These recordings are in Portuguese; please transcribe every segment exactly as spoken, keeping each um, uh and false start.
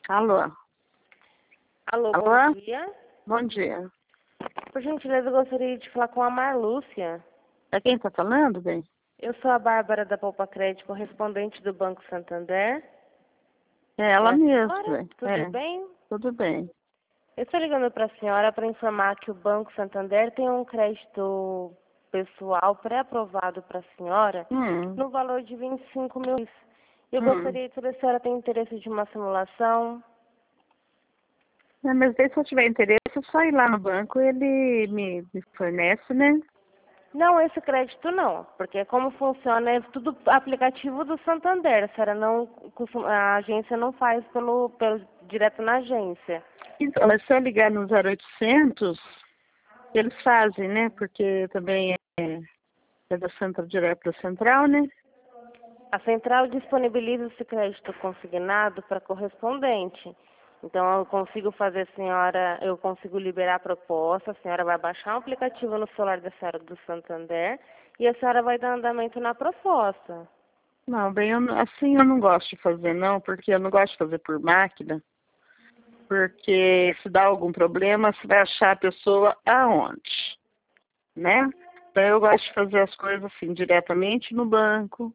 Alô? Alô, Alô? bom dia. Bom dia. Por gentileza, eu gostaria de falar com a Marlúcia. É quem tá falando, bem? Eu sou a Bárbara da Poupa Crédito, correspondente do Banco Santander. É ela É a mesma, senhora? bem. Tudo É, bem? tudo bem. Eu estou ligando para a senhora para informar que o Banco Santander tem um crédito pessoal pré-aprovado para a senhora Hum, no valor de vinte e cinco mil reais. Eu hum. gostaria de saber se a senhora tem interesse de uma simulação. É, mas daí, se eu tiver interesse, é só ir lá no banco, ele me, me fornece, né? Não, esse crédito não, porque como funciona é tudo aplicativo do Santander. A senhora não, costuma- a agência não faz pelo, pelo direto na agência. Então, mas se eu ligar no zero oitocentos, eles fazem, né? Porque também é, é da Central, direto da Central, né? A central disponibiliza esse crédito consignado para correspondente. Então eu consigo fazer a senhora, eu consigo liberar a proposta, a senhora vai baixar um aplicativo no celular da senhora do Santander e a senhora vai dar andamento na proposta. Não, bem, eu não- assim eu não gosto de fazer, não, porque eu não gosto de fazer por máquina. Porque se dá algum problema, você vai achar a pessoa aonde, né? Então eu gosto de fazer as coisas assim, diretamente no banco,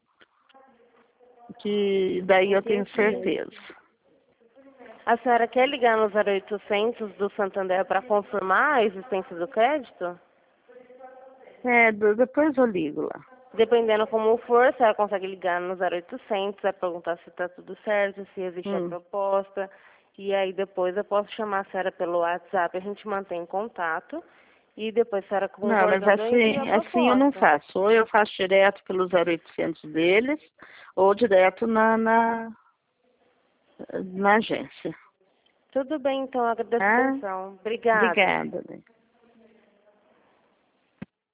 que daí eu tenho Entendi. certeza. A senhora quer ligar no zero oitocentos do Santander para confirmar a existência do crédito? É, do- depois eu ligo lá. Dependendo como for, a senhora consegue ligar no zero oitocentos, vai perguntar se está tudo certo, se existe a Hum. proposta. E aí depois eu posso chamar a senhora pelo WhatsApp, a gente mantém contato. E depois a senhora Não, mas concordando, eu envio a assim, assim eu não proposta. faço. Ou eu faço direto pelo zero oitocentos deles, ou direto na, na, na agência. Tudo bem, então, agradeço a Tá? atenção. Obrigada. Obrigada, né?